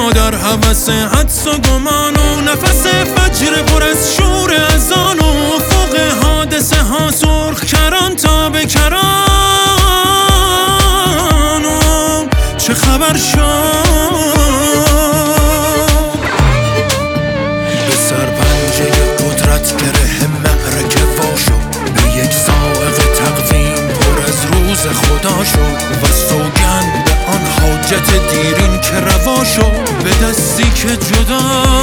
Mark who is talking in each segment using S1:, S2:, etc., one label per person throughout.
S1: ها در هوس حدس و گمان و نفس فجر پر از شور اذان و فوق حادثه ها سرخ کران تا به کران و چه خبر شد به سرپنجه قدرت گره معرکه وا شد به یک سائق تقویم پر از روز خدا شد و سوگند به آن حاجت دیرین که روا شد به دستی که جدا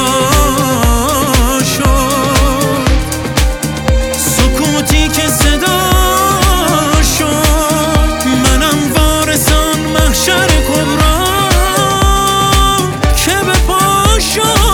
S1: شد سکوتی که صدا شد منم وارثان محشر کبرا که به پا شد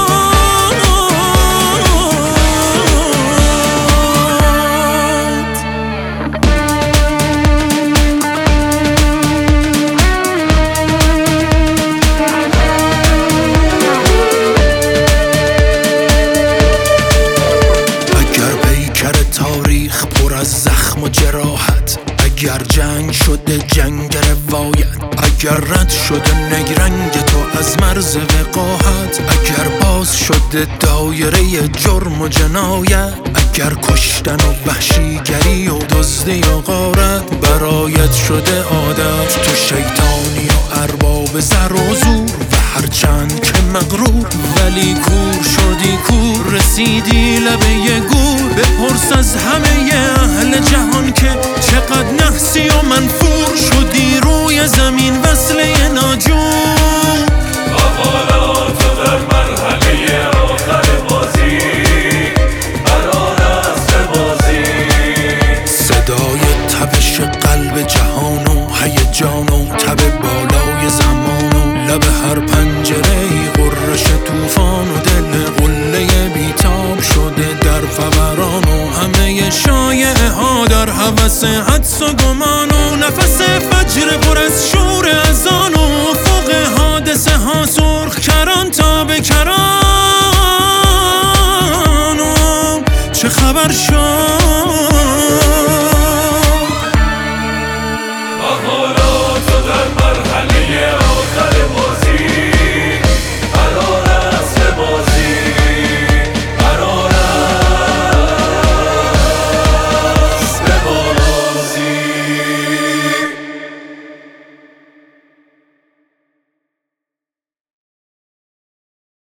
S1: تاریخ پر از زخم و جراحت اگر جنگ شده جنگ روایت اگر رد شده نگرنگ تو از مرز وقاحت اگر باز شده دایره جرم و جنایت اگر کشتن و وحشیگری و دزدی و غارت برایت شده عادت تو شیطانی و ارباب زر و زور و هرچند که مغرور ولی کور شدی کور رسیدی لبه گور بپرس از همه اهل جهان که چقدر نحسی و منفور شدی روی زمین وصله ناجور حالا تو در مرحله آخر بازی قرار است بازی صدای تپش قلب جهان و هیجان و تب بالای زمان و لب هر پنجره غرش طوفان و دل قله بیتاب شده در فوران و همه شایعه ها در هوس حدس و گمان و نفس فجر پر از شور اذان و فوق حادثه ها سرخ کران تا به کران و چه خبر شد